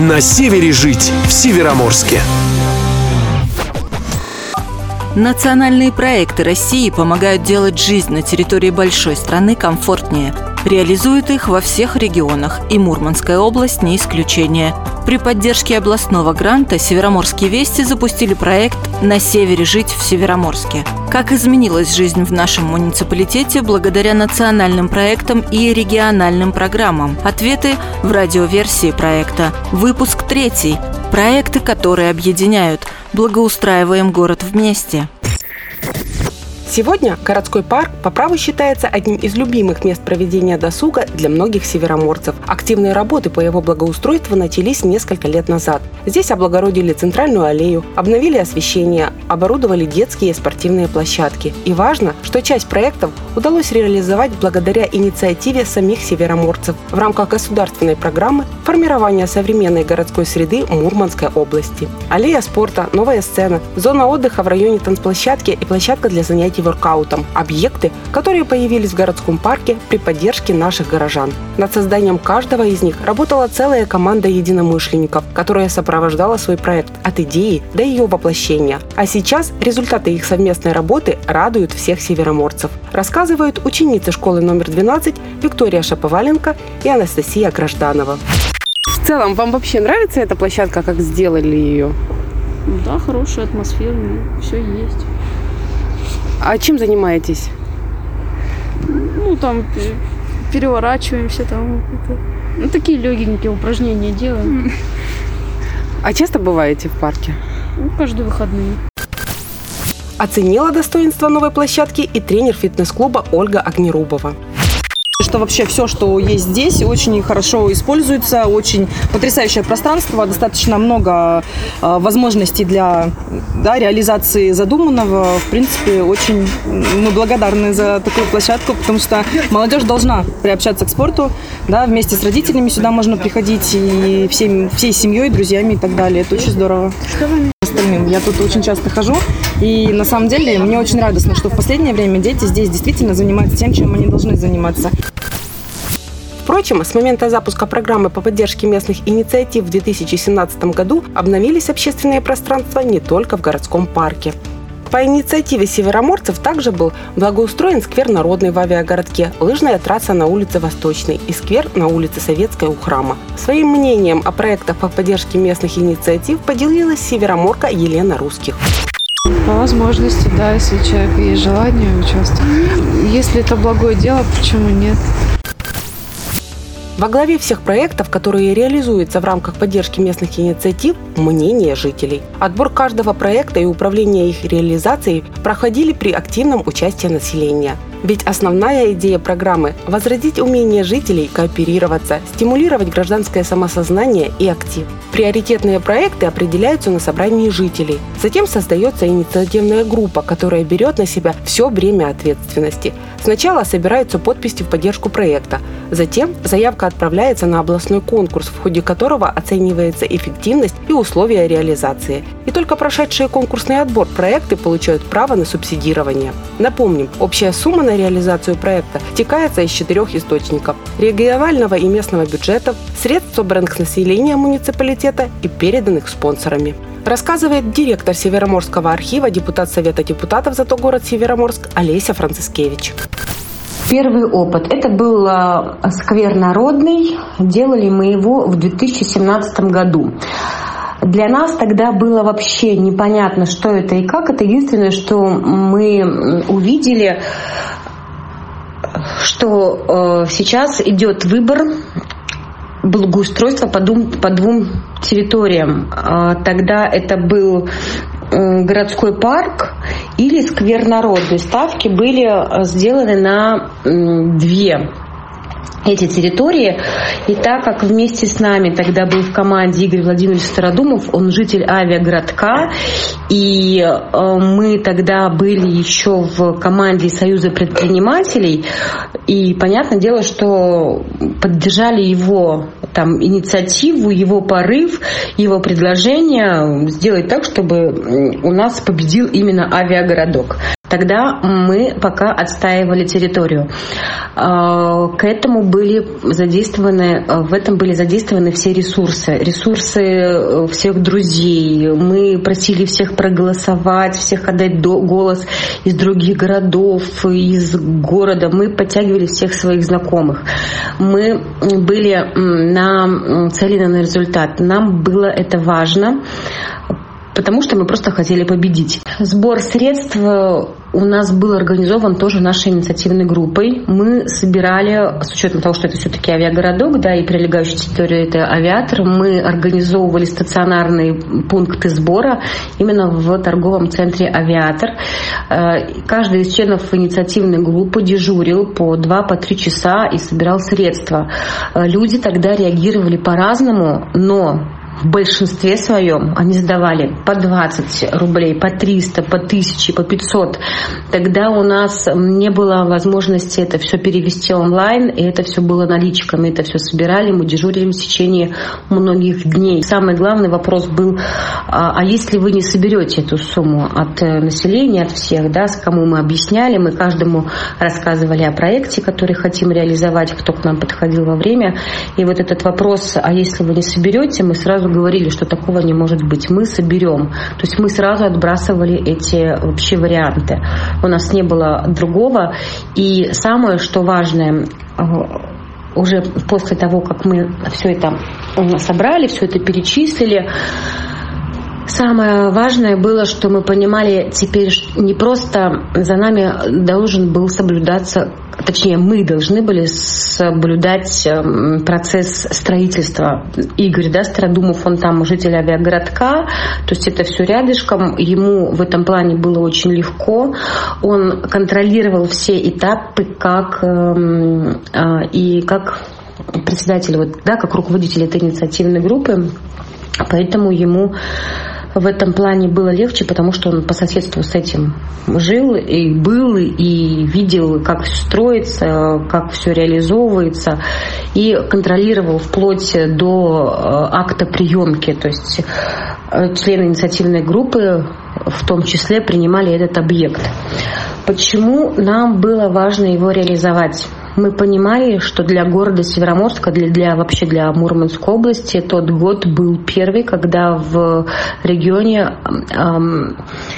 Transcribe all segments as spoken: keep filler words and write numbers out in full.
На севере жить в Североморске. Национальные проекты России помогают делать жизнь на территории большой страны комфортнее. Реализуют их во всех регионах, и Мурманская область не исключение. При поддержке областного гранта «Североморские вести» запустили проект «На севере жить в Североморске». Как изменилась жизнь в нашем муниципалитете благодаря национальным проектам и региональным программам? Ответы в радиоверсии проекта. Выпуск третий. Проекты, которые объединяют. Благоустраиваем город вместе. Сегодня городской парк по праву считается одним из любимых мест проведения досуга для многих североморцев. Активные работы по его благоустройству начались несколько лет назад. Здесь облагородили центральную аллею, обновили освещение, оборудовали детские и спортивные площадки. И важно, что часть проектов удалось реализовать благодаря инициативе самих североморцев в рамках государственной программы формирования современной городской среды Мурманской области. Аллея спорта, новая сцена, зона отдыха в районе танцплощадки и площадка для занятий воркаутом – объекты, которые появились в городском парке при поддержке наших горожан. Над созданием каждого из них работала целая команда единомышленников, которая сопровождала свой проект от идеи до ее воплощения. А сейчас результаты их совместной работы радуют всех североморцев, рассказывают ученицы школы номер двенадцать Виктория Шаповаленко и Анастасия Гражданова. В целом, вам вообще нравится эта площадка, как сделали ее? Да, хорошая атмосфера, все есть. А чем занимаетесь? Ну, там переворачиваемся, там, ну, такие легенькие упражнения делаем. А часто бываете в парке? Ну, каждые выходные. Оценила достоинство новой площадки и тренер фитнес-клуба Ольга Огнерубова. Что вообще все, что есть здесь, очень хорошо используется, очень потрясающее пространство, достаточно много э, возможностей для да, реализации задуманного. В принципе, очень мы благодарны за такую площадку, потому что молодежь должна приобщаться к спорту, да, вместе с родителями сюда можно приходить и всем, всей семьей, друзьями и так далее. Это очень здорово. Остальным. Я тут очень часто хожу, и на самом деле мне очень радостно, что в последнее время дети здесь действительно занимаются тем, чем они должны заниматься. Впрочем, с момента запуска программы по поддержке местных инициатив в две тысячи семнадцатом году обновились общественные пространства не только в городском парке. По инициативе североморцев также был благоустроен сквер Народный в авиагородке, лыжная трасса на улице Восточной и сквер на улице Советской у храма. Своим мнением о проектах по поддержке местных инициатив поделилась североморка Елена Русских. По возможности, да, если у человека есть желание участвовать. Если это благое дело, почему нет? Во главе всех проектов, которые реализуются в рамках поддержки местных инициатив, мнение жителей. Отбор каждого проекта и управление их реализацией проходили при активном участии населения. Ведь основная идея программы – возродить умение жителей кооперироваться, стимулировать гражданское самосознание и актив. Приоритетные проекты определяются на собрании жителей. Затем создается инициативная группа, которая берет на себя все бремя ответственности. Сначала собираются подписи в поддержку проекта. Затем заявка отправляется на областной конкурс, в ходе которого оценивается эффективность и условия реализации. И только прошедшие конкурсный отбор проекты получают право на субсидирование. Напомним, общая сумма на реализацию проекта стекается из четырех источников – регионального и местного бюджетов, средств, собранных с населения муниципалитета и переданных спонсорами. Рассказывает директор Североморского архива, депутат Совета депутатов «Зато город Североморск» Олеся Францискевич. Первый опыт. Это был сквер Народный. Делали мы его в две тысячи семнадцатом году. Для нас тогда было вообще непонятно, что это и как. Это единственное, что мы увидели, что сейчас идет выбор благоустройства по двум, по двум территориям. Тогда это был городской парк или сквер Народный. Ставки были сделаны на две эти территории. И так как вместе с нами тогда был в команде Игорь Владимирович Стародумов, он житель авиагородка, и э, мы тогда были еще в команде Союза предпринимателей, и понятное дело, что поддержали его там инициативу, его порыв, его предложение сделать так, чтобы у нас победил именно авиагородок. Тогда мы пока отстаивали территорию. К этому были задействованы, в этом были задействованы все ресурсы. Ресурсы всех друзей. Мы просили всех проголосовать, всех отдать голос из других городов, из города. Мы подтягивали всех своих знакомых. Мы были на цели, на результат. Нам было это важно, потому что мы просто хотели победить. Сбор средств у нас был организован тоже нашей инициативной группой. Мы собирали, с учетом того, что это все-таки авиагородок, да, и прилегающая территория — это авиатор, мы организовывали стационарные пункты сбора именно в торговом центре «Авиатор». Каждый из членов инициативной группы дежурил по два, по три часа и собирал средства. Люди тогда реагировали по-разному, но в большинстве своем они сдавали по двадцать рублей, по триста, по тысяче, по пятьсот. Тогда у нас не было возможности это все перевести онлайн, и это все было наличками, это все собирали, мы дежурили в течение многих дней. Самый главный вопрос был, а если вы не соберете эту сумму от населения, от всех, да, с кому мы объясняли, мы каждому рассказывали о проекте, который хотим реализовать, кто к нам подходил во время. И вот этот вопрос, а если вы не соберете, мы сразу говорили, что такого не может быть. Мы соберем. То есть мы сразу отбрасывали эти вообще варианты. У нас не было другого. И самое, что важное, уже после того, как мы все это собрали, все это перечислили, самое важное было, что мы понимали теперь, что не просто за нами должен был соблюдаться, точнее, мы должны были соблюдать процесс строительства. Игорь, да, Стародумов, он там житель авиагородка, то есть это все рядышком, ему в этом плане было очень легко, он контролировал все этапы, как и как председатель, вот, да, как руководитель этой инициативной группы, поэтому ему в этом плане было легче, потому что он по соседству с этим жил и был, и видел, как все строится, как все реализовывается, и контролировал вплоть до акта приемки. То есть члены инициативной группы в том числе принимали этот объект. Почему нам было важно его реализовать? Мы понимали, что для города Североморска, для, для вообще для Мурманской области тот год был первый, когда в регионе эм,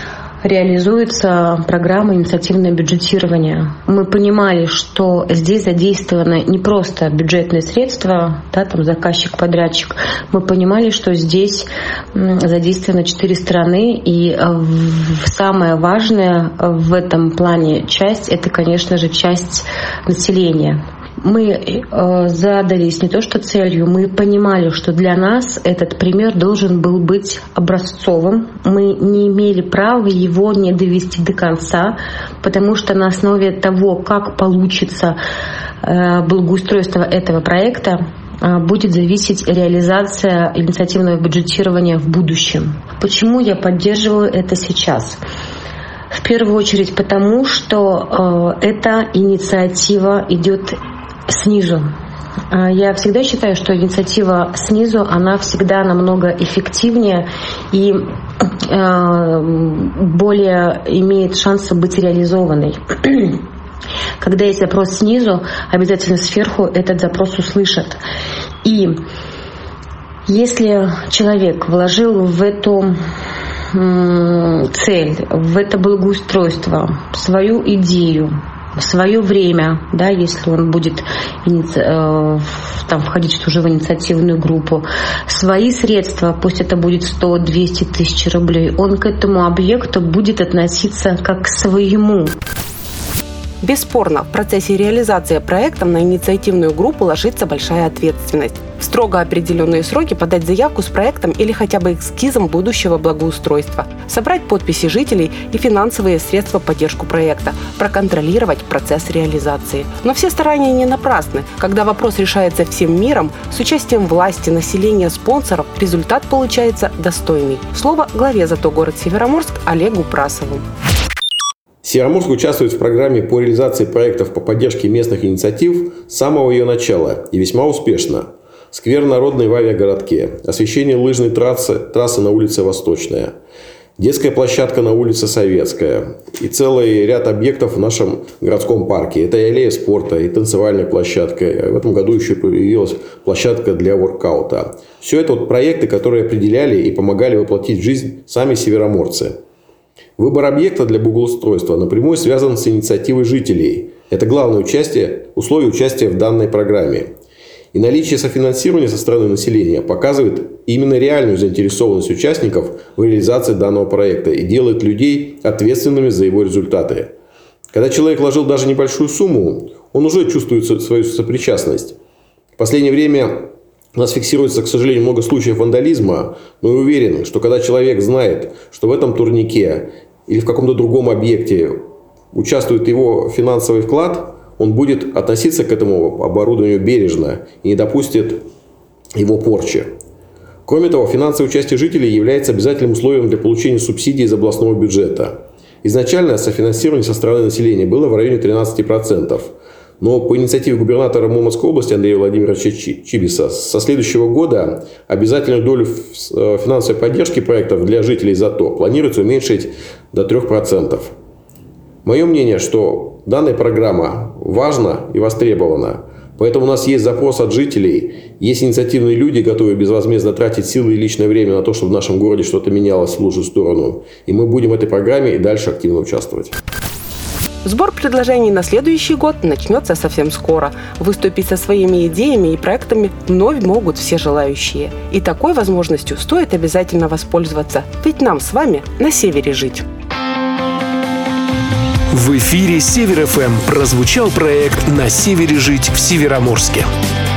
реализуется программа инициативное бюджетирование. Мы понимали, что здесь задействованы не просто бюджетные средства, да, там заказчик-подрядчик. Мы понимали, что здесь задействованы четыре стороны, и самое важное в этом плане часть — это, конечно же, часть населения. Мы э, задались не то что целью, мы понимали, что для нас этот пример должен был быть образцовым. Мы не имели права его не довести до конца, потому что на основе того, как получится э, благоустройство этого проекта, э, будет зависеть реализация инициативного бюджетирования в будущем. Почему я поддерживаю это сейчас? В первую очередь потому, что э, эта инициатива идет снизу. Я всегда считаю, что инициатива снизу, она всегда намного эффективнее и э, более имеет шанс быть реализованной. Когда есть запрос снизу, обязательно сверху этот запрос услышат. И если человек вложил в эту цель, в это благоустройство свою идею, свое время, да, если он будет э, там, входить уже в инициативную группу, свои средства, пусть это будет сто-двести тысяч рублей, он к этому объекту будет относиться как к своему. Бесспорно, в процессе реализации проекта на инициативную группу ложится большая ответственность. В строго определенные сроки подать заявку с проектом или хотя бы эскизом будущего благоустройства, собрать подписи жителей и финансовые средства в поддержку проекта, проконтролировать процесс реализации. Но все старания не напрасны. Когда вопрос решается всем миром, с участием власти, населения, спонсоров, результат получается достойный. Слово главе «Зато город Североморск» Олегу Прасову. Североморск участвует в программе по реализации проектов по поддержке местных инициатив с самого ее начала и весьма успешно. Сквер народный в авиагородке, освещение лыжной трассы, трассы на улице Восточная, детская площадка на улице Советская и целый ряд объектов в нашем городском парке. Это и аллея спорта, и танцевальная площадка. В этом году еще появилась площадка для воркаута. Все это вот проекты, которые определяли и помогали воплотить в жизнь сами североморцы. Выбор объекта для благоустройства напрямую связан с инициативой жителей. Это главное участие, условие участия в данной программе. И наличие софинансирования со стороны населения показывает именно реальную заинтересованность участников в реализации данного проекта и делает людей ответственными за его результаты. Когда человек вложил даже небольшую сумму, он уже чувствует свою сопричастность. В последнее время у нас фиксируется, к сожалению, много случаев вандализма, но я уверен, что когда человек знает, что в этом турнике или в каком-то другом объекте участвует его финансовый вклад, он будет относиться к этому оборудованию бережно и не допустит его порчи. Кроме того, финансовое участие жителей является обязательным условием для получения субсидий из областного бюджета. Изначально софинансирование со стороны населения было в районе тринадцати процентов. Но по инициативе губернатора Мурманской области Андрея Владимировича Чибиса со следующего года обязательную долю финансовой поддержки проектов для жителей ЗАТО планируется уменьшить до трёх процентов. Мое мнение, что данная программа важна и востребована. Поэтому у нас есть запрос от жителей, есть инициативные люди, готовые безвозмездно тратить силы и личное время на то, чтобы в нашем городе что-то менялось в лучшую сторону. И мы будем в этой программе и дальше активно участвовать. Сбор предложений на следующий год начнется совсем скоро. Выступить со своими идеями и проектами вновь могут все желающие. И такой возможностью стоит обязательно воспользоваться, ведь нам с вами на севере жить. В эфире Север эф эм прозвучал проект «На севере жить» в Североморске.